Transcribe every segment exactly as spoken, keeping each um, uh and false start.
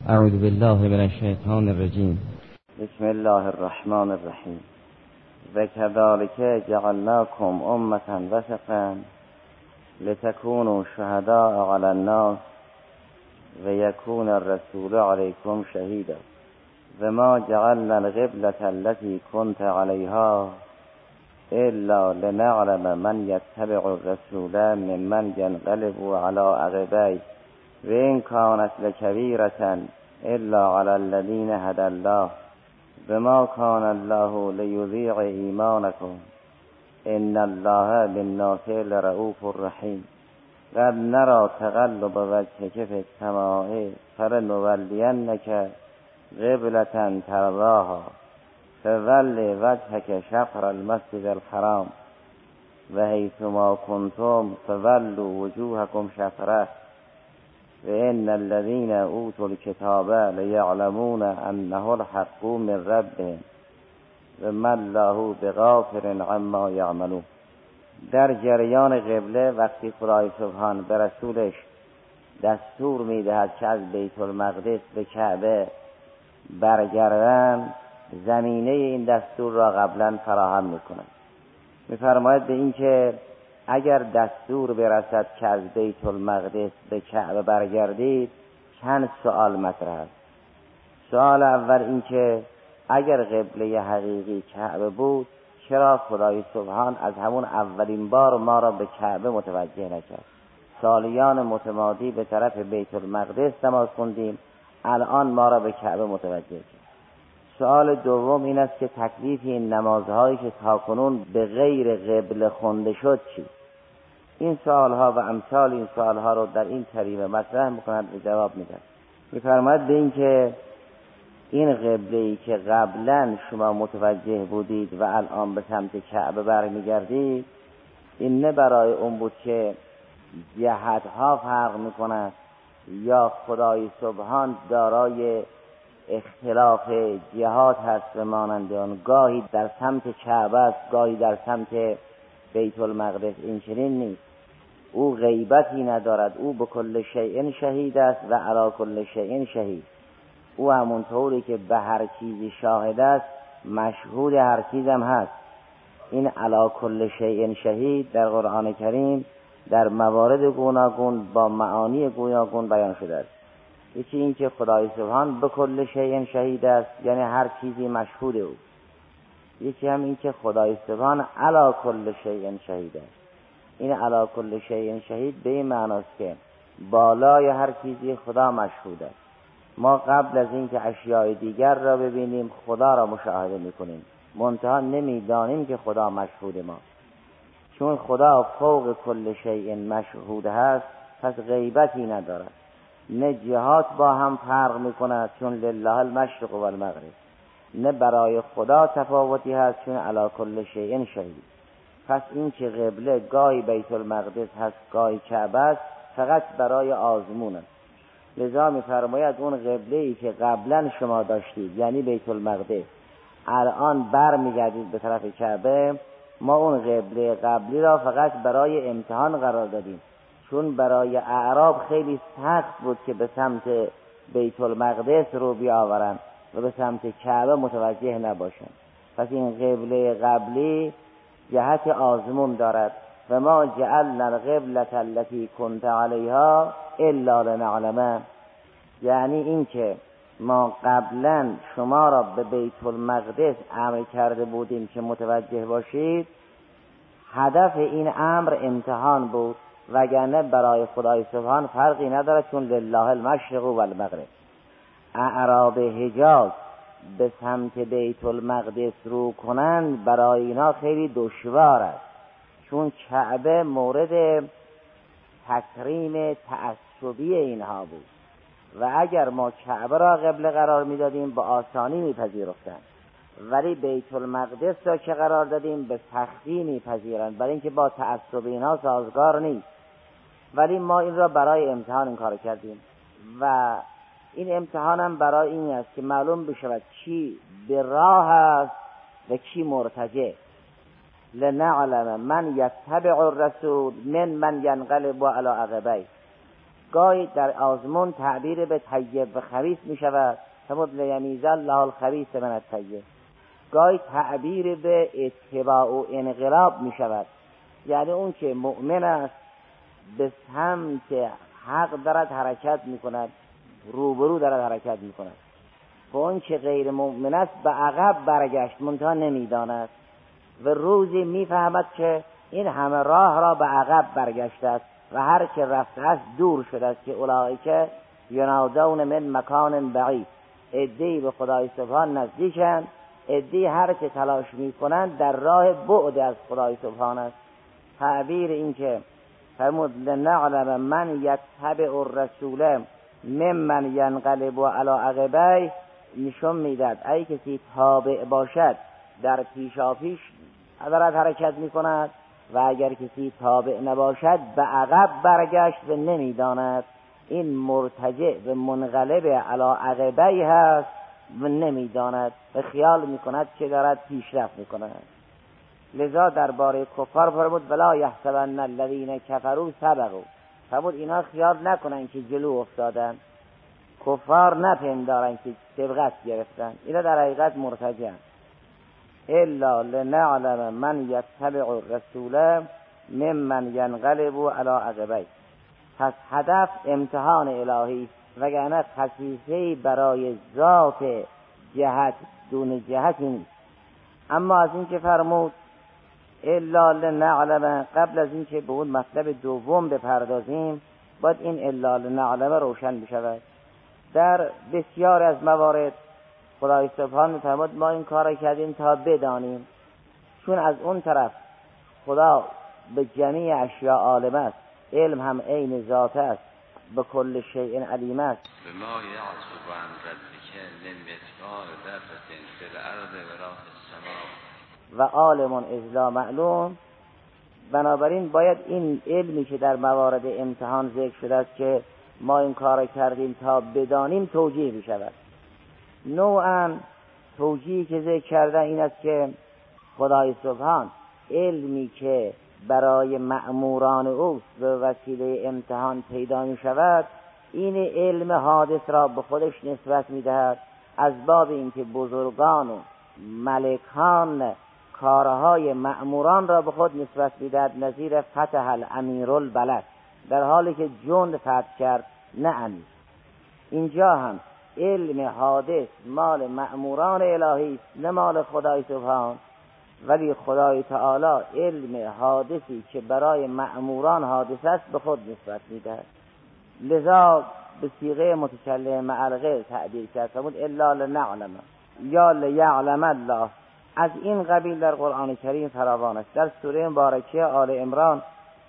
اعوذ بالله من الشیطان الرجیم. بسم الله الرحمن الرحیم. و کذالک جعلناکم امة وسطا لتکونوا شهداء علی الناس و یکون الرسول علیکم شهیدا و ما جعلنا القبلة التي كنت علیها الا لنعلم من یتبع الرسول ممن ینقلب علی عقبیه و این کانت لکبیرة الا علی الذین هدی الله و ما کان الله لیضیع ایمانکم ان الله بالناس لرؤوف رحیم. قد نرى تقلب وجهک فی السماء فلنولینک قبلة ترضاها فول وجهک شطر المسجد الحرام و حیثما کنتم فولوا وجوهکم شطره و ان الذين اوتوا الكتاب لیعلمون انه الحق من ربهم و ما الله بغافل عما یعملون. در جریان قبله وقتی خدای سبحان به رسولش دستور میدهد که از بیت المقدس به کعبه برگردند، زمینه این دستور را قبلا فراهم میکند. میفرماید به این که اگر دستور برسد که از بیت المقدس به کعبه برگردید، چند سوال مطرح است. سوال اول این که اگر قبله حقیقی کعبه بود، چرا خدای سبحان از همون اولین بار ما را به کعبه متوجه نکرد؟ سالیان متمادی به طرف بیت المقدس نماز خوندیم، الان ما را به کعبه متوجه کرد. سوال دوم این است که تکلیف این نمازهایی که تاکنون به غیر قبله خونده شد چی؟ این سوالها و امثال این سوالها رو در این کریمه مطرح میکند و جواب میدن. میفرماید به این که این قبله‌ای که قبلا شما متوجه بودید و الان به سمت کعبه برمیگردید، این نه برای اون بود که جهتها فرق میکند یا خدای سبحان دارای اختلاف جهات هست و مانند آن، گاهی در سمت کعبه است گاهی در سمت بیت المقدس. این چنین نیست. او غیبتی ندارد، او به کل شیء شهید است و علی کل شیء شهید. او همونطوری که به هر چیزی شاهد است مشهود هر چیزم هست. این علی کل شیء شهید در قرآن کریم در موارد گوناگون با معانی گوناگون بیان شده است. یکی این که خدای سبحان به کل شیء شهید است، یعنی هر چیزی مشهود او. یکی هم این که خدای سبحان علی کل شیء شهید است. این علی کل شیء شهید به این معناست که بالای هر چیزی خدا مشهود است. ما قبل از این که اشیاء دیگر را ببینیم خدا را مشاهده میکنیم، منتها نمیدانیم که خدا مشهود ما. چون خدا فوق کل شیء مشهود هست، پس غیبتی ندارد. نه جهات با هم فرق میکند چون لله المشرق و المغرب، نه برای خدا تفاوتی هست چون علی کل شیء شهید. پس این که قبله گاهی بیت المقدس هست گاهی کعبه است فقط برای آزمون است. لذا می‌فرماید اون قبله‌ای که قبلا شما داشتید یعنی بیت المقدس الان بر میگردید به طرف کعبه، ما اون قبله قبلی را فقط برای امتحان قرار دادیم، چون برای اعراب خیلی سخت بود که به سمت بیت المقدس رو بیاورند و به سمت کعبه متوجه نباشند. پس این قبله قبلی جهت آزمون دارد. و ما جعلنا القبلة التي كنت عليها الا لنعلم، یعنی این که ما قبلا شما را به بیت المقدس امر کرده بودیم که متوجه باشید، هدف این امر امتحان بود، وگرنه برای خدای سبحان فرقی ندارد چون لله المشرق و المغرب. اعراب حجاز به سمت بیت المقدس رو کنند برای اینا خیلی دشوار است، چون کعبه مورد تکریم تعصبی اینها بود و اگر ما کعبه را قبله قرار میدادیم به آسانی میپذیرفتند، ولی بیت المقدس را که قرار دادیم به سختی میپذیرند، برای اینکه با تعصب اینها سازگار نیست. ولی ما این را برای امتحان این کار کردیم و این امتحان هم برای این است که معلوم بشود کی به راه است و کی مرتجع. لنعلم من یتبع الرسول من من ینقلب علی عقبیه، گاهی در آزمون تعبیر به طیب و خبیث می شود، فرمود لیمیز الله الخبیث من الطیب. گاهی تعبیر به اتباع و انقلاب می شود، یعنی اون که مؤمن است به سمت حق دارد حرکت می کند، روبرو دارد حرکت می کند، و اون که غیر مؤمن است به عقب برگشت منتها نمی داند و روزی می فهمد که این همه راه را به عقب برگشته است و هر که رفته است دور شده است، که اولئک ینادون من مکان بعید. عده‌ای به خدای سبحان نزدیکند، عده‌ای هر که تلاش می کنند در راه بعد از خدای سبحان است. تعبیر این که فرمود لنعلم من یتبع الرسول ممن ینقلب علی عقبیه نشون میداد ای کسی تابع باشد در پیشاپیش دارد حرکت می کند و اگر کسی تابع نباشد به عقب برگشت و نمیداند. این مرتجع و منقلب علی عقبیه هست و نمیداند و خیال می کند که دارد پیشرفت می کند. لذا درباره کفار فرمود ولا یحسبن الذین کفروا سبقوا. فرمود اینا خیال نکنن که جلو افتادن، کفار نپندارن که سبقت گرفتن، اینا در حقیقت مرتجعن. الا لنعلم من یتبع الرسول ممن ینقلب علی عقبیه. پس هدف امتحان الهی وگرنه خصیصه‌ای برای ذات جهت دون جهتی نیست. اما از این که فرمود الا لنعلم، قبل از این که به اون مطلب دوم بپردازیم باید این الا لنعلم روشن بشود. در بسیار از موارد خدای سبحان می‌فرماید ما این کار کردیم تا بدانیم، چون از اون طرف خدا به جمیع اشیاء عالم است، علم هم عین ذات است، به کل شیء علیم است. به ما یعصب عن ربک لمثقال ذره فی الارض ولا فی السماء و عالم اذ لا معلوم. بنابراین باید این علمی که در موارد امتحان ذکر شده است که ما این کار کردیم تا بدانیم توجیه بشود. نوعاً توجیهی که ذکر کرده این است که خدای سبحان علمی که برای مأموران اوست به وسیله امتحان پیدا می شود، این علم حادث را به خودش نسبت می دهد از باب اینکه بزرگان و ملکان کارهای مأموران را به خود نسبت می دهد، نظیر فتح الامیر البلد، در حالی که جند فتح کرد نه امیر. اینجا هم علم حادث مال مأموران الهی نه مال خدای سبحان، ولی خدای تعالی علم حادثی که برای مأموران حادث است به خود نسبت می‌دهد. لذا به صیغه متکلم مع الغیر تعبیر کرد، فرمود الا لنعلم یا لیعلم الله. از این قبیل در قرآن کریم فراوان است. در سوره مبارکه آل عمران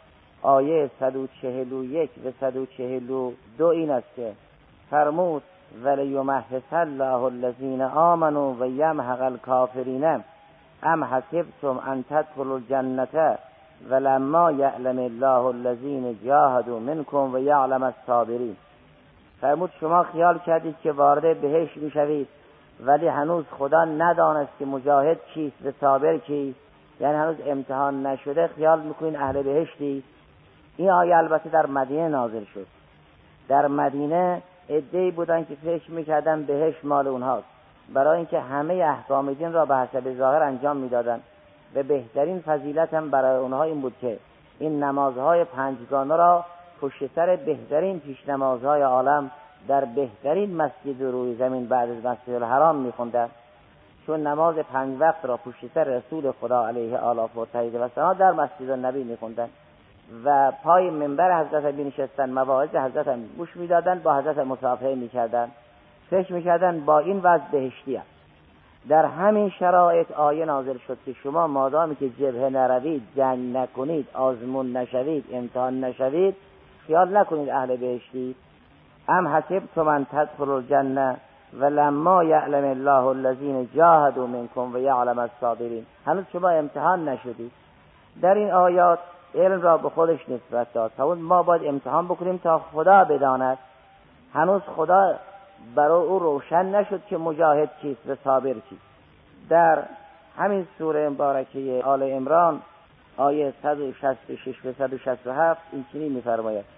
آیه صد و چهل و یک و صد و چهل و دو این است که فرمود ولیمحص الله الذین آمنوا و یمحق الکافرین ام حسبتم ان تدخلوا الجنة ولما یعلم الله الذین جاهدوا منکم و یعلم الصابرین. فرمود شما خیال کردید که وارد بهشت میشوید ولی هنوز خدا ندانست که مجاهد کیست و صابر کیست، یعنی هنوز امتحان نشده خیال میکنین اهل بهشتی. این آیه البته در مدینه نازل شد. در مدینه عده‌ای بودن که فکر میکردن بهشت مال اونهاست، برای اینکه همه احکام دین را به حسب ظاهر انجام میدادن و بهترین فضیلت هم برای اونها این بود که این نمازهای پنجگانه را پشت سر بهترین پیش نمازهای عالم در بهترین مسجد روی زمین بعد از مسجد الحرام میخوندن، چون نماز پنج وقت را پشت سر رسول خدا علیه آلاف و تایید و سنا در مسجد النبی میخوندن و پای منبر حضرت علی نشستن، مواعظ حضرت هم گوش میدادن، با حضرت مصافحه میکردن، فکر میکردن با این وضع بهشتی است. در همین شرایط آیه نازل شد که شما مادامی که جبهه نروید، جنگ نکنید، آزمون نشوید، امتحان نشوید، خیال نکنید اهل بهشتی. ام حسبتم ان تدخلوا الجنة ولما یعلم الله الذین جاهدوا منکم و یعلم الصابرین. هنوز شما امتحان نشدید. در این آیات علم را به خودش نسبت داد. ما باید امتحان بکنیم تا خدا بداند. هنوز خدا برای او روشن نشد که مجاهد چیست و صابر چیست. در همین سوره مبارکه آل عمران آیه صد و شصت و شش و صد و شصت و هفت این چنین می‌فرماید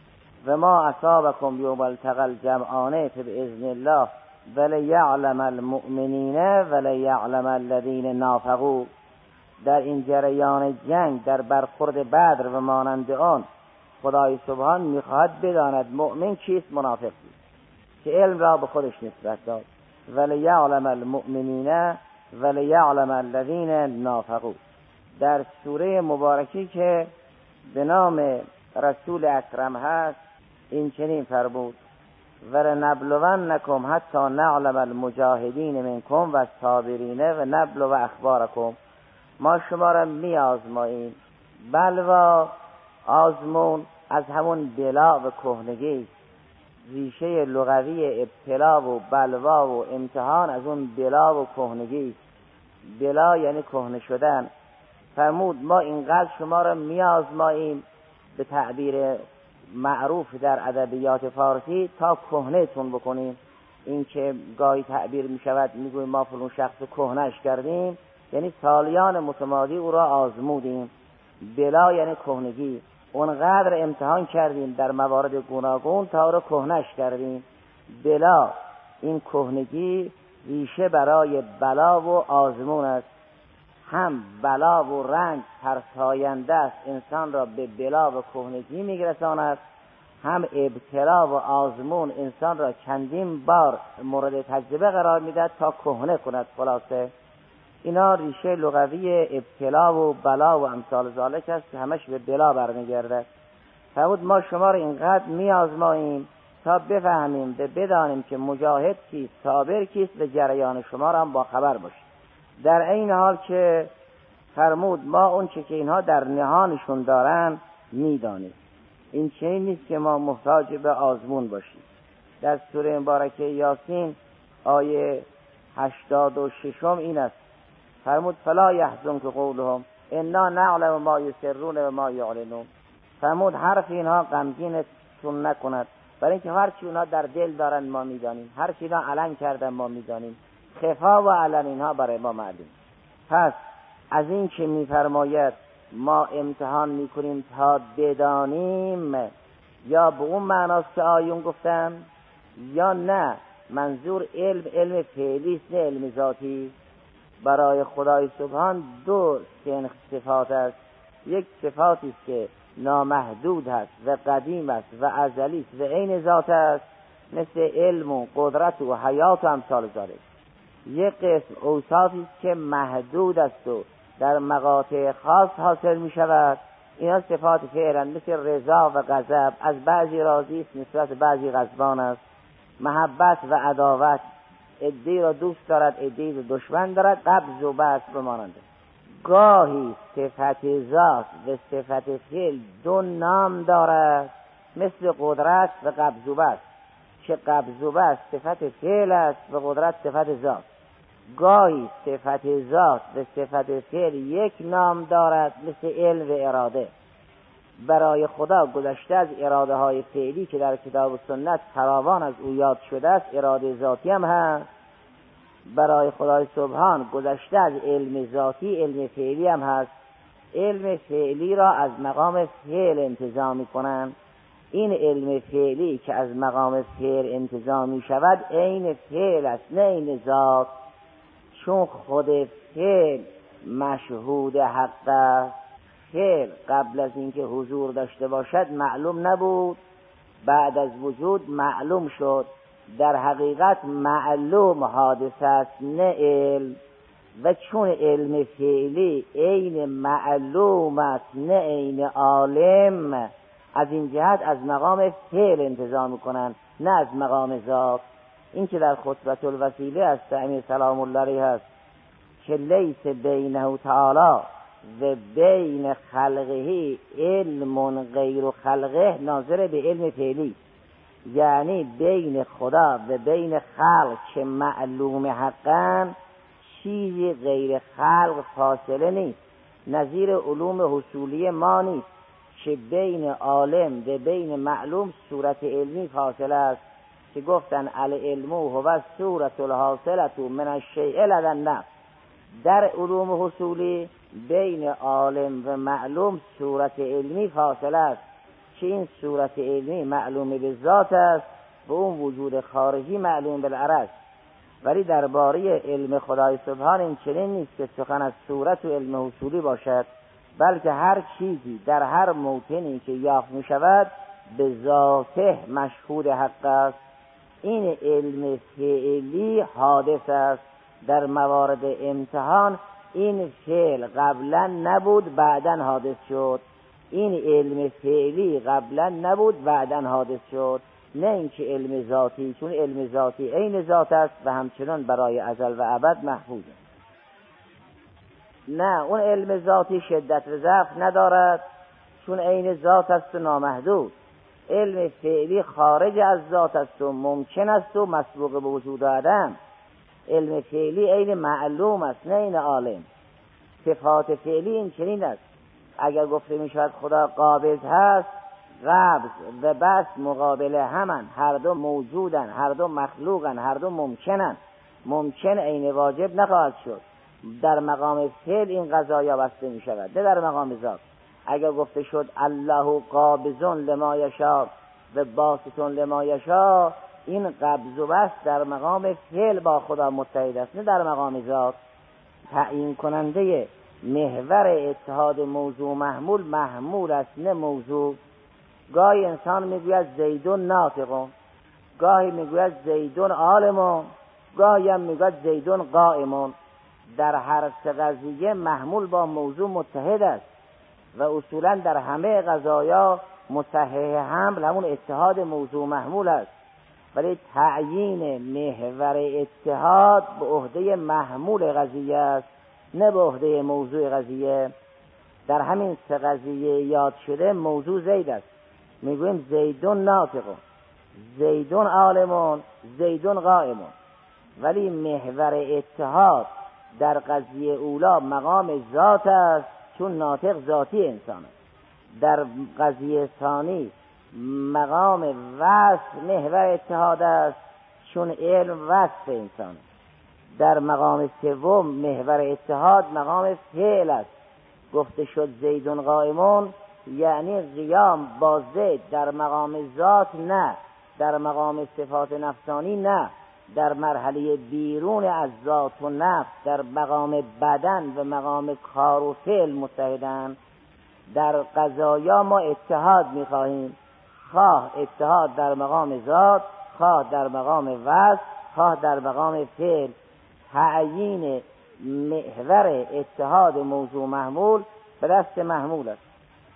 و ما اصابکم یوم التقى الجمعان فباذن الله ولیعلم المؤمنین ولیعلم الذین نافقوا. در این جریان جنگ، در برخورد بدر و مانند آن، خدای سبحان میخواهد بداند مؤمن کیست، منافق کیست، که علم را به خودش نسبت داد. ولیعلم المؤمنین ولیعلم الذین نافقوا. در سوره مبارکی که به نام رسول اکرم هست این چنین فرمود: ولنبلونکم حتی نعلم المجاهدین منکم و الصابرین و نبلو اخبارکم. ما شما را می آزماییم. بلوا، آزمون، از همون بلا و کهنگی، ریشه لغوی ابتلا و بلوا و امتحان از اون بلا و کهنگی. بلا یعنی کهنه شدن. فرمود ما اینقدر شما را می آزماییم، به تعبیر معروف در ادبیات فارسی، تا کهنه تون بکنیم. این که گاهی تعبیر می شود می ما فلان شخص کهنهش کردیم، یعنی سالیان متمادی او را آزمودیم. بلا یعنی کهنگی. اونقدر امتحان کردیم در موارد گوناگون تا او را کهنهش کردیم. بلا، این کهنگی ریشه برای بلا و آزمون است. هم بلا و رنج ترساینده است، انسان را به بلا و کهنگی میرساند. هم ابتلا و آزمون انسان را چندین بار مورد تجربه قرار میدهد تا کهنه کند. خلاصه اینا ریشه لغوی ابتلا و بلا و امثال ذالک است که همش به بلا برمیگردد. فرمود ما شما را اینقدر میآزماییم تا بفهمیم، به بدانیم که مجاهد کیست، صابر کیست، و جریان شما را هم با خبر باشیم. در این حال که فرمود ما اون چه که اینها در نهانشون دارن میدانیم. این چنین نیست که ما محتاج به آزمون باشیم. در سوره مبارکه یاسین آیه هشتاد و ششم این است: فرمود فلا یحزنک قولهم انا نعلم ما یسرون و ما یعلنون. فرمود حرف اینها غمگینتون نکند، برای اینکه هر چی اونها در دل دارن ما میدانیم، هر چی اینا علن کردن ما میدانیم، خفا و علن اینها برای ما معلوم. پس از این که میفرماید ما امتحان میکنیم تا بدانیم، یا به اون معناست که آیون گفتم، یا نه منظور علم علم فعلی است، نه علم ذاتی. برای خدای سبحان دو سنخ صفات است. یک صفاتی است که نامحدود است و قدیم است و ازلی است و عین ذات است، مثل علم و قدرت و حیات و امثال ذالک. یک قسم اوصافی است که محدود است و در مقاطع خاص حاصل می شود. اینا صفات فعلا، مثل رضا و غضب، از بعضی راضی است نسبت بعضی غضبان است. محبت و عداوت، عده‌ای را دوست دارد عده‌ای را دشمن دارد، قبض و بسط بمانند. گاهی صفت ذات و صفت فعل دو نام دارد، مثل قدرت و قبض و بسط، که قبض و بسط صفت فعل است و قدرت صفت ذات. گاهی صفت ذات و صفت فعل یک نام دارد، مثل علم و اراده. برای خدا گذشته از اراده های فعلی که در کتاب و سنت فراوان از او یاد شده است، اراده ذاتی هم هست. برای خدای سبحان گذشته از علم ذاتی علم فعلی هم هست. علم فعلی را از مقام فعل انتزاع می‌کنند. این علم فعلی که از مقام فعل انتزاع می شود عین فعل است، نه عین ذات. چون خود فعل مشهود حق است. فعل قبل از اینکه حضور داشته باشد معلوم نبود، بعد از وجود معلوم شد. در حقیقت معلوم حادث است، نه علم. و چون علم فعلی عین معلوم است، نه عین عالم، از این جهت از مقام فعل انتزاع میکنن، نه از مقام ذات. این که در خطبه الوسیله است امیر سلام الله علیه است که لیس بینه تعالی و بین خلقه علم غیر خلقه، ناظر به علم فعلی، یعنی بین خدا و بین خلق که معلوم حقن چیزی غیر خلق فاصله نیست. نظیر علوم حصولی ما نیست که بین عالم و بین معلوم صورت علمی فاصله است، که گفتن العلم هو صورت الحاصله من الشیء لدى النفس. در علوم حصولی بین عالم و معلوم صورت علمی فاصله است، که این صورت علمی معلوم به ذات است و اون وجود خارجی معلوم بالعرض. ولی درباره علم خدای سبحان این چنین نیست که سخن از صورت و علم حصولی باشد، بلکه هر چیزی در هر موطنی که یافت می شود به ذاته مشهود حق است. این علم فعلی حادث است. در موارد امتحان این فعل قبلا نبود بعدن حادث شد. این علم فعلی قبلا نبود بعدن حادث شد، نه اینکه علم ذاتی، چون علم ذاتی عین ذات است و همچنان برای ازل و ابد محفوظ است. نه، اون علم ذاتی شدت و ضعف ندارد، چون عین ذات است و نامحدود. علم فعلی خارج از ذات است و ممکن است و مسبوق به وجود و عدم. علم فعلی عین معلوم است، نه عین عالم. صفات فعلی این چنین است. اگر گفته می شود خدا قابض هست، قبض و بسط مقابل همن، هر دو موجودن، هر دو مخلوقن، هر دو ممکنن. ممکن عین واجب نخواهد شد. در مقام فعل این قضایا بسته می شود، نه در مقام ذات. اگر گفته شد الله قابضون لما یشاء و باسطون لما یشاء، این قبض و بسط در مقام فعل با خدا متحد است، نه در مقام ذات. تعیین کننده محور اتحاد موضوع محمول محمول است، نه موضوع. گاهی انسان میگوید زیدون ناطقون، گاهی میگوید زیدون عالمون، گاهی هم میگوید زیدون قائمون. در هر سه قضیه محمول با موضوع متحد است و اصولا در همه قضایا مصحح حمل همون اتحاد موضوع محمول است. ولی تعیین محور اتحاد به عهده محمول قضیه است، نه به عهده موضوع قضیه. در همین سه قضیه یاد شده موضوع زید است. میگویم زیدون ناطقون، زیدون عالمون، زیدون قائمون. ولی محور اتحاد در قضیه اولا مقام ذات است، چون ناطق ذاتی انسان است. در قضیه ثانی مقام وصف محور اتحاد است، چون علم وصف انسان است. در مقام سوم محور اتحاد مقام فعل است. گفته شد زیدون قائمون، یعنی قیام با زید در مقام ذات نه، در مقام صفات نفسانی نه، در مرحله بیرون از ذات و نفس، در مقام بدن و مقام کار و فعل متحدن. در قضایا ما اتحاد می‌خواهیم، خواه اتحاد در مقام ذات، خواه در مقام وصف، خواه در مقام فعل. تعیین محور اتحاد موضوع محمول به دست محمول است.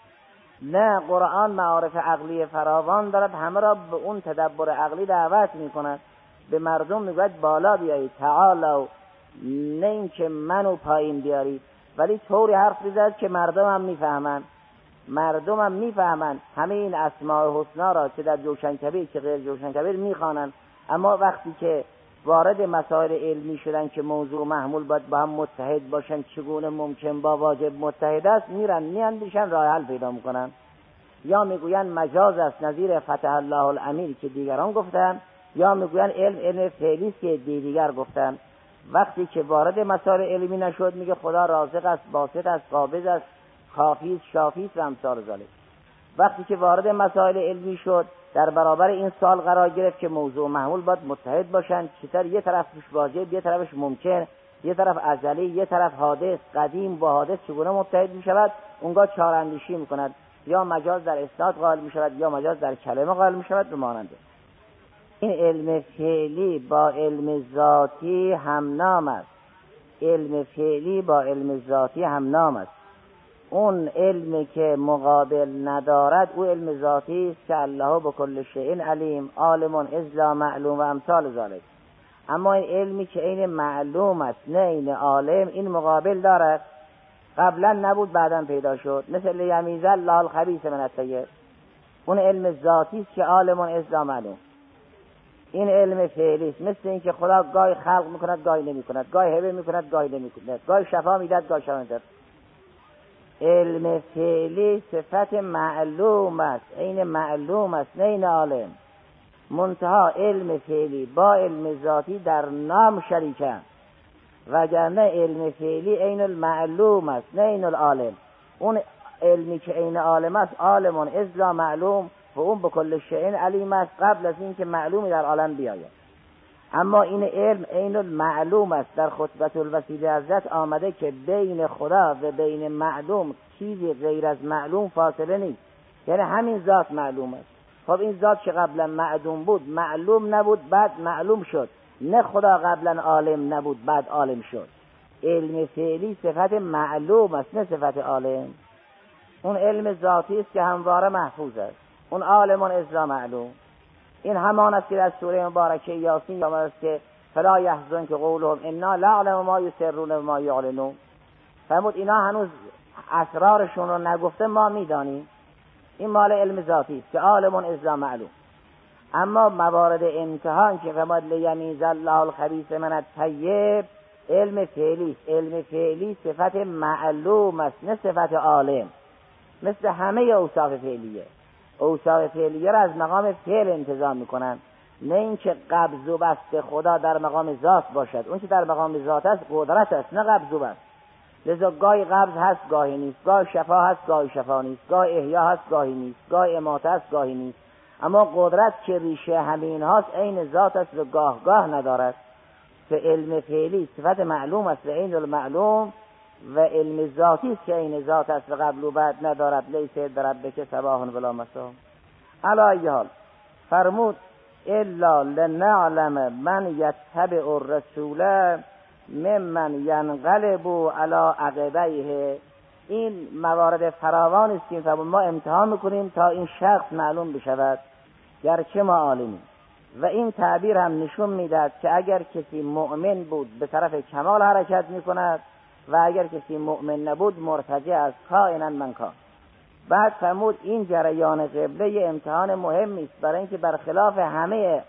نه، قرآن معارف عقلی فراوان دارد، همه را به اون تدبر عقلی دعوت می کند. به مردم می گوید بالا بیایید، تعالوا، نه این که منو پایین بیارید، ولی طوری حرف بزد که مردم هم می فهمند. مردم هم می فهمند همه این اسماء حسنا را که در جوشن کبیر که غیر جوشن کبیر می خوانند. اما وقتی که وارد مسائل علمی شدن که موضوع محمول باید با هم متحد باشن، چگونه ممکن با واجب متحد است، میرن میاندیشن راه حل پیدا میکنن. یا میگوین مجاز است نظیر فتح الله الامیر که دیگران گفتن، یا میگوین علم علم فعلی است که دیگر گفتن. وقتی که وارد مسائل علمی نشد میگه خدا رازق است، باسط است، قابض است، کافی است، شافی است و امثال ذالک. وقتی که وارد مسائل علمی شد در برابر این سوال قرار گرفت که موضوع محمول باید متحد باشن، چطور یه طرف واجب، یه طرفش ممکن، یه طرف ازلی، یه طرف حادث، قدیم با حادث چگونه متحد می شود، اونگاه چهار اندیشی می کند. یا مجاز در اسناد قائل می شود، یا مجاز در کلمه قائل می شود به ماننده. این علم فعلی با علم ذاتی هم نام است. علم فعلی با علم ذاتی هم نام است. اون علمی که مقابل ندارد او علم ذاتی است که الله بكل شیء علیم، عالم اذ لا معلوم و امثال ذالک. اما این علمی که عین معلوم است نه عین عالم، این مقابل دارد. قبلا نبود بعدا پیدا شد، مثل یمیز الله الخبیث من الطیب. اون علم ذاتی است که عالم اذ لا معلوم. این علم فعلی است، مثل اینکه خدا گاهی خلق میکند گاهی نمیکند، گاهی هبه میکند گاهی نمیکند، گاهی شفا میدهد گاهی شفا نمیدهد. علم فعلی صفت معلوم است، عین معلوم است نه عین عالم. منتها علم فعلی با علم ذاتی در نام شریکند، وگرنه علم فعلی عین المعلوم است نه عین العالم. اون علمی که عین عالم است عالمون اذ معلوم و اون به کل شیء علیم است قبل از این که معلومی در عالم بیاید. اما این علم عین المعلوم است. در خطبه الوسیله حضرت آمده که بین خدا و بین معلوم چیزی غیر از معلوم فاصله نیست، یعنی همین ذات معلوم است. خب این ذات که قبلا معدوم بود معلوم نبود بعد معلوم شد، نه خدا قبلا عالم نبود بعد عالم شد. علم فعلی صفت معلوم است نه صفت عالم. اون علم ذاتی است که همواره محفوظ است. اون عالمون اذ معلوم. این همان است که در سوره مبارکه یاسین آمده است که فلا یحزنک قولهم انا نعلم ما یسرون و ما یعلنون. فرمود اینا هنوز اسرارشون رو نگفته ما میدانیم. این مال علم ذاتی است که عالمون اذ معلوم. اما موارد امتحان که فرمود لیمیز الله الخبیث من الطیب علم فعلی است. علم فعلی صفت معلوم است نه صفت عالم. مثل همه اوصاف فعلیه. اوصاف فعلیه را از مقام فعل انتزاع میکنن، نه اینکه قبض و بسط خدا در مقام ذات باشد. اون که در مقام ذات است قدرت است نه قبض و بسط. لذا گاهی قبض هست گاهی نیست، گاهی شفا هست گاهی شفا نیست، گاهی احیا هست گاهی نیست، گاهی اماته است گاهی نیست. اما قدرت که ریشه همین هاست عین ذات است و گاه گاه ندارد. که علم فعلی صفت معلوم است و عین المعلوم، و علم ذاتی است که عین ذات است و قبل و بعد ندارد. لیس بربک صباح ولا مساء. علی ای حال فرمود الا لنعلم من یتبع الرسول ممن ینقلب علی عقبیه. این موارد فراوان است که ما امتحان میکنیم تا این شخص معلوم بشود گرچه ما عالمیم. و این تعبیر هم نشون میدهد که اگر کسی مؤمن بود به طرف کمال حرکت میکند و اگر کسی مؤمن نبود مرتجع است کائنا من کان. بعد فرمود این جریان قبله امتحان مهمی است، برای اینکه برخلاف همه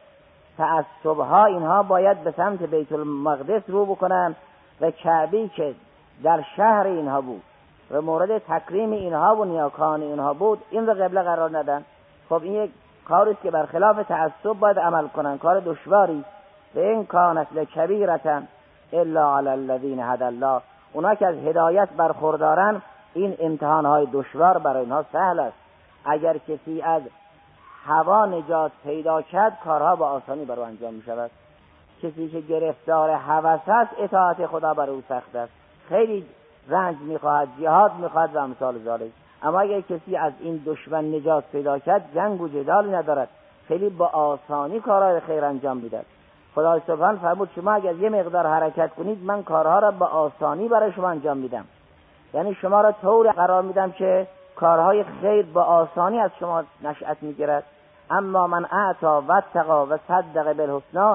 تعصبها اینها باید به سمت بیت المقدس رو بکنن و کعبه‌ای که در شهر اینها بود و مورد تکریم اینها و نیاکان اینها بود این رو قبله قرار ندن. خب این یک کاری است که برخلاف تعصب باید عمل کنن، کار دشواری. و این کانت لکبیرة الا علی الذین هدی الله. اونا که از هدایت برخوردارن این امتحانهای دشوار برای اینها سهل است. اگر کسی از هوا نجات پیدا کرد کارها با آسانی برای انجام می شود. کسی که گرفتار هوس است اطاعت خدا برای او سخت است، خیلی رنج می خواهد، جهاد می خواهد و امثال ذالک. اما اگر کسی از این دشمن نجات پیدا کرد جنگ و جدال ندارد، خیلی با آسانی کارهای خیر انجام میدهد. خدای سبحان فرمود شما اگر یه مقدار حرکت کنید من کارها را با آسانی برای شما انجام میدم. یعنی شما را طور قرار میدم که کارهای خیر با آسانی از شما نشأت میگیرد. اما من اعطا و اتقا و صدق بالحسنی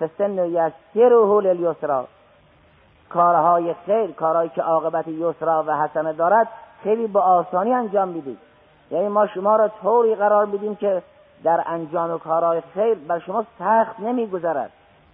فسنیسره لیسرا. کارهای خیر، کارهایی که عاقبت یسرا و حسنه دارد خیلی با آسانی انجام میدید. یعنی ما شما را طوری قرار میدیم که در انجام کارهای خیر بر شما سخت نمیگذرد.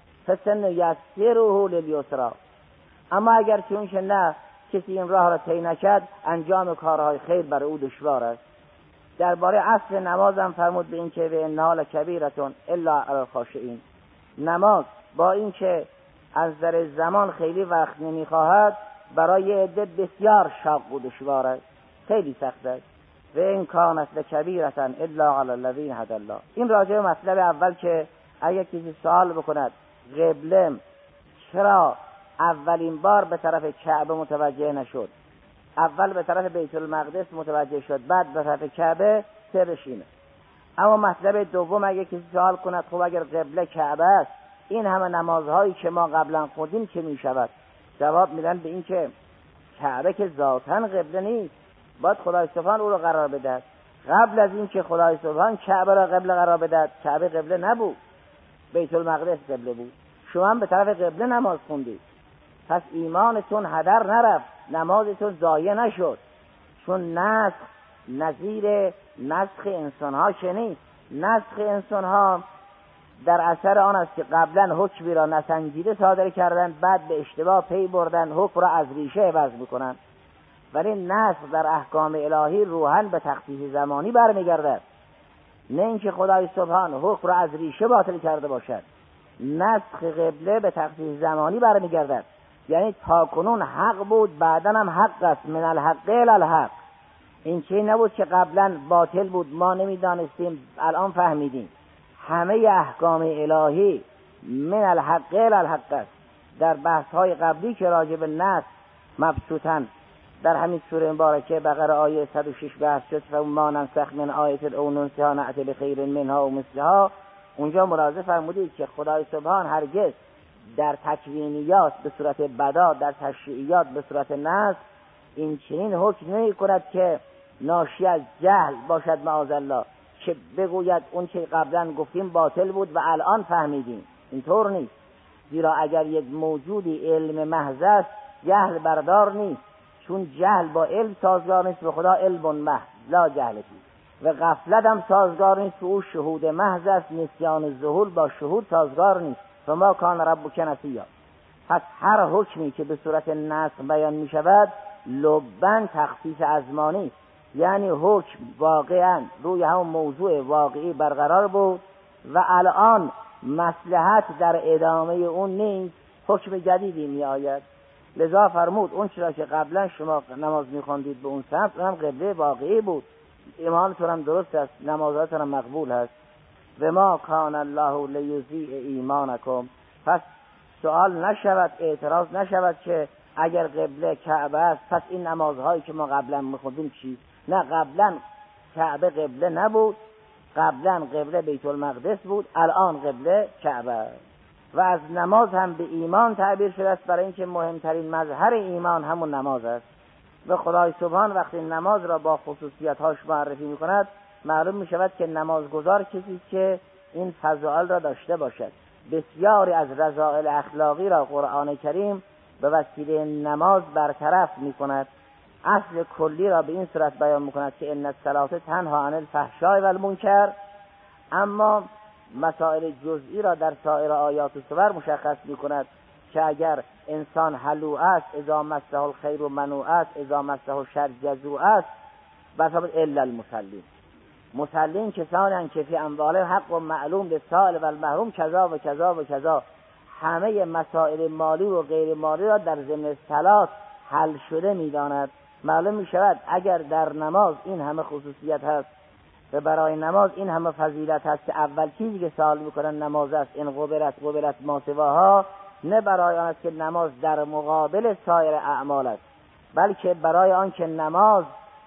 فسنیسره لیسرا. اما اگر چون که نه کسی این راه را طی نکرد انجام کارهای خیر برای او دشوار است. درباره اصل نماز هم فرمود به این که به انها لکبیرة الا علی الخاشعین. نماز با این که از نظر زمان خیلی وقت نمیخواهد برای عده بسیار شاق و دشوار است، خیلی سخت است. و این کانت لکبیرة الا علی الذین هدی الله. این راجع به مطلب اول که اگر کسی سوال بکند قبله چرا اولین بار به طرف کعبه متوجه نشد، اول به طرف بیت المقدس متوجه شد بعد به طرف کعبه، سرش اینه. اما مطلب دوم اگه کسی سوال کند خب اگر قبله کعبه است این همه نمازهایی که ما قبلا خوندیم چه می شود؟ جواب میدن به این که کعبه که ذاتاً قبله نیست، باید خدای سبحان او رو قرار بدهد. قبل از این که خدای سبحان کعبه را قبله قرار بدهد کعبه قبله نبود، بیت المقدس قبله بود. شما هم به طرف قبله نماز خوندید، پس ایمانتون هدر نرفت، نمازتون ضایع نشد. چون نسخ نظیر نسخ انسانها که نیست. نسخ انسانها در اثر آن است که قبلا حکمی را نسنجیده صادر کردن بعد به اشتباه پی بردن حکم را از ریشه عوض میکنن. ولی نسخ در احکام الهی روحاً به تخصیص زمانی برمیگردد، نه اینکه خدای سبحان حکم را از ریشه باطل کرده باشد. نسخ قبله به تخصیص زمانی برمیگردد، یعنی تا کنون حق بود بعدن هم حق است، من الحق الی الحق. این چیزی نبود که قبلا باطل بود ما نمیدانستیم الان فهمیدیم. همه احکام الهی من الحق الی الحق است. در بحث های قبلی که راجع به نص مبسوطن در همین سوره مبارکه بقره آیه صد و شش بحث شد و ما ننسخ من آیه او ننسها نأتی بخیر منها و مثلها، اونجا ملاحظه فرمودید که خدای سبحان هرگز در تکوینیات به صورت بدا، در تشریعیات به صورت نص این چنین حکم نمی کند که ناشی از جهل باشد معاذالله، که بگوید اون چه قبلا گفتیم باطل بود و الان فهمیدیم. اینطور نیست. زیرا اگر یک موجودی علم محض است جهل بردار نیست، چون جهل با علم سازگار نیست. به خدا علم محض لا جهل فیه، و غفلت هم سازگار نیست، که او شهود محض است، نسیان ظهور با شهود سازگار نیست. فما کان ربک نسیا. پس هر حکمی که به صورت نص بیان می شود لبن تخصیص ازمانی است، یعنی حکم واقعا روی همون موضوع واقعی برقرار بود و الان مصلحت در ادامه اون نیست، حکم جدیدی می آید. لذا فرمود اون چرا که قبلا شما نماز می خوندید به اون سمت هم قبله واقعی بود، ایمانتون هم درست است، نمازاتون هم مقبول است. و ما کان الله لیضیع ایمانکم. پس سوال نشود، اعتراض نشود که اگر قبله کعبه است پس این نمازهایی که ما قبلا می‌خوندیم چی؟ نه، قبلا کعبه قبله نبود، قبلا قبله بیت المقدس بود، الان قبله کعبه است. و از نماز هم به ایمان تعبیر شده است، برای اینکه مهمترین مظهر ایمان همون نماز است. و خدای سبحان وقتی نماز را با خصوصیت‌هاش معرفی می‌کند معلوم می‌شود که نمازگزار کسی که این فضائل را داشته باشد. بسیاری از رذائل اخلاقی را قرآن کریم به وسیله نماز برطرف می‌کند. اصل کلی را به این صورت بیان می‌کند که ان الصلاة تنها عن الفحشاء و المنکر، اما مسائل جزئی را در سایر آیات و سور مشخص می‌کند که اگر انسان حلوع است، اذا مسه الخیر منوع است، اذا مسه الشر جزوع است، بسبب الا المصلین. مسلین کسانی که فی اموالهم حق و معلوم للسائل و المحروم کذا و کذا و کذا. همه مسائل مالی و غیر مالی را در ضمن صلات حل شده می‌داند. معلوم می‌شود اگر در نماز این همه خصوصیت هست و برای نماز این همه فضیلت هست که اول چیزی که سوال می‌کنن نماز است، این قبلت قبلت ما سواها، نه برای آن است که نماز در مقابل سایر اعمال است، بلکه برای آن که نماز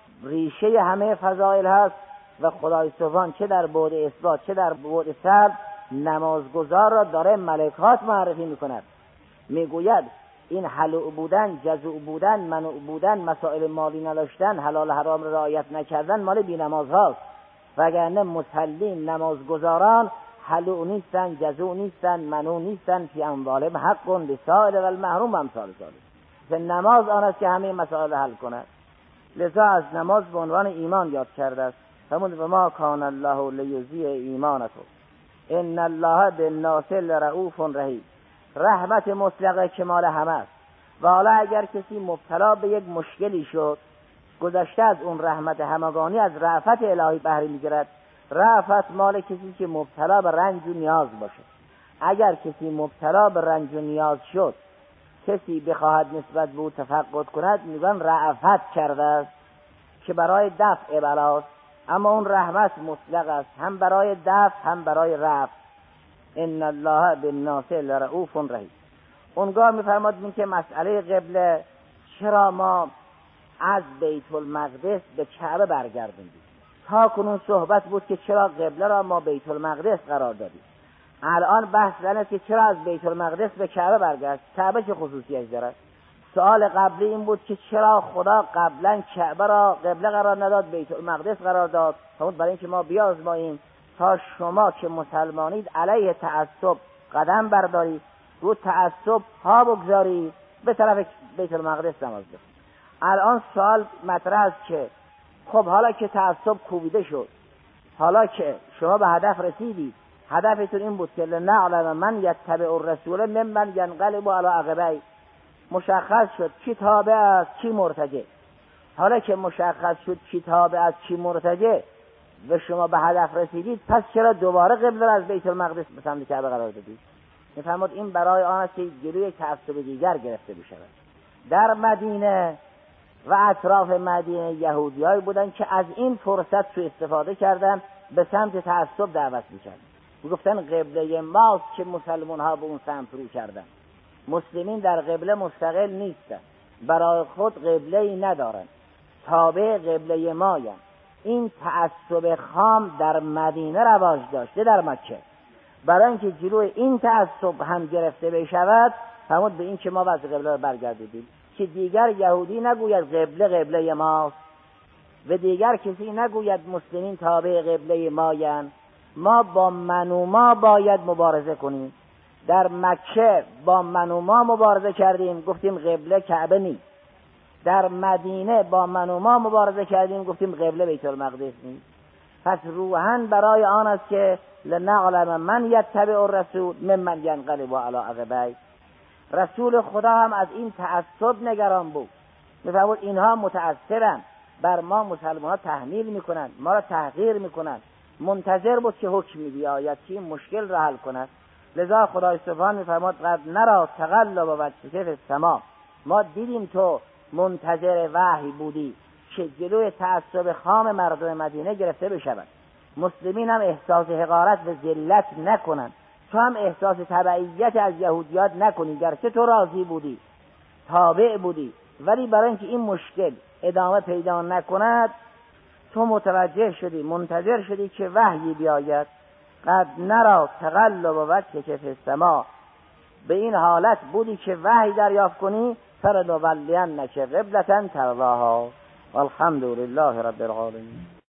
ریشه همه فضایل هست و خدای سبحان چه در بعد اثبات چه در بعد سلب نمازگزار را داره ملکات معرفی می‌کند. میگوید این حلوع بودن، جزوع بودن، منوع بودن، مسائل مالی نداشتن، حلال حرام را رعایت نکردن مال بی نماز هاست، وگرنه مسلین نمازگزاران حلوع نیستن، جزوع نیستن، منوع نیستن، فی اموالهم حق للسائل و المحروم امثال ذلک. نماز آن است که همه مسائل حل کند. لذا از نماز به عنوان ایمان یاد کرده است. فرمود و ما کان الله لیضیع ایمانکم ان الله بالناس لرؤوف رحیم. رحمت مطلقه کمال همه است و حالا اگر کسی مبتلا به یک مشکلی شد گذشته از اون رحمت همگانی از رأفت الهی بهره می‌گیرد. رأفت مال کسی که مبتلا به رنج و نیاز باشه. اگر کسی مبتلا به رنج و نیاز شد کسی بخواهد نسبت به او تفقد کند میگن رأفت کرده است که برای دفع بلاست، اما اون رحمت مطلق است، هم برای دفع هم برای رفع. ان الله بالناس لرؤوف رحیم. اونگاه میفرماد این که مسئله قبله چرا ما از بیت المقدس به کعبه برگردوندیم. تا کنون صحبت بود که چرا قبله را ما بیت المقدس قرار دادیم. الان بحث زنه که چرا از بیت المقدس به کعبه برگشت. کعبه چه خصوصیتی دارد؟ سوال قبلی این بود که چرا خدا قبلا کعبه را قبله قرار نداد، بیت المقدس قرار داد؟ همون برای اینکه ما بیازماییم تا شما که مسلمانید علیه تعصب قدم بردارید، رو تعصب ها بگذارید، به طرف بیت المقدس نماز بخونید. الان سوال مطرح است که خب حالا که تعصب کوبیده شد، حالا که شما به هدف رسیدید، هدفتون این بود که لنعلم من یتبع الرسول ممن ینقلب علی عقبیه، مشخص شد کی تابع است کی مرتجع. حالا که مشخص شد کی تابع است کی مرتجع و شما به هدف رسیدید، پس چرا دوباره قبله را از بیت المقدس به سمت کعبه قرار دادید؟ میفرماد این برای آن است که جلوی تعصب دیگر گرفته بشود. در مدینه و اطراف مدینه یهودیایی بودن که از این فرصت سوء استفاده کردن، به سمت تعصب دعوت می‌کردن. میگفتن قبله ماست که مسلمان ها به اون سمت رو کردن. مسلمین در قبله مستقل نیستن، برای خود قبله‌ای ندارن، تابع قبله مایند. این تعصب خام در مدینه رواج داشته، در مکه. برای اینکه جلوی این تعصب هم گرفته بشود، فرمود به این که ما از قبله رو برگردیدیم که دیگر یهودی نگوید قبله قبله ماست و دیگر کسی نگوید مسلمین تابع قبله مایند. ما با من و ما باید مبارزه کنیم. در مکه با من و ما مبارزه کردیم، گفتیم قبله کعبه نیست. در مدینه با من و ما مبارزه کردیم، گفتیم قبله بیت المقدس نیست. پس روحاً برای آن است که لنعلم من یتبع الرسول ممن ینقلب علی عقبیه. رسول خدا هم از این تعصب نگران بود. می‌فرمود اینها متأثرن، بر ما مسلمان ها تحمیل میکنن، ما را تحقیر میکنن. منتظر بود که حکمی بیاید که این مشکل را حل کند. لذا خدای سبحان می‌فرماد قد نرى تقلب وجهک فی السماء. ما دیدیم تو منتظر وحی بودی که جلوی تعصب خام مردم مدینه گرفته بشود. مسلمین هم احساس حقارت و ذلت نکنند، تو هم احساس تبعیت از یهودیات نکنی، گرچه تو راضی بودی، تابع بودی، ولی برای اینکه این مشکل ادامه پیدا نکند تو متوجه شدی، منتظر شدی که وحی بیاید. قد نرى تقلب وجهک فی السماء، به این حالت بودی که وحی دریافت کنی. فلنولینک قبلة ترضاها والحمد لله رب العالمین.